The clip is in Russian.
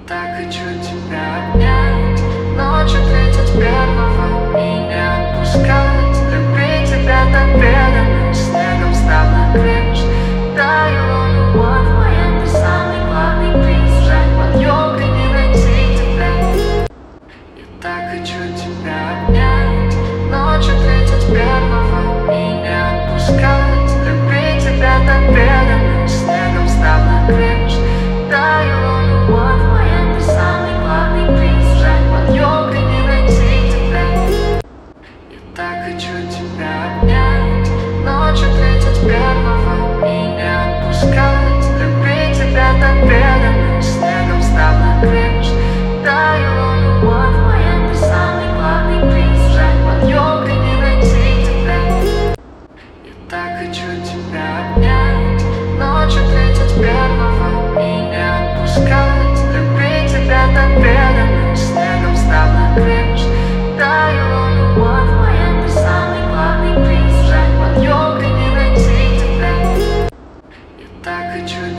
Так хочу тебя обнять, ночью 31-го и не отпускать. Любить тебя так преданно, снегом стал накрыть. Таяла любовь моя, ты самый главный приз. Жаль, под елкой не найти тебя. Я так хочу тебя обнять, ночью 31-го и не отпускать. Любить тебя так преданно, снегом стал накрыть. Таяла любовь моя, ты самый главный приз. Жаль, под елкой не найти тебя. Я так хочу тебя обнять, ночью 31-го и не отпускать. Любить тебя так преданно, снегом стал накрыть. Таяла любовь моя, ты самый главный приз. Жаль, под елкой не найти тебя. Я так хочу тебя обнять, ночью 31-го и не отпускать. Любить тебя так преданно, снегом стал накрыть. Таяла любовь моя, ты самый главный приз. Жаль, под елкой не найти тебя. Я так хочу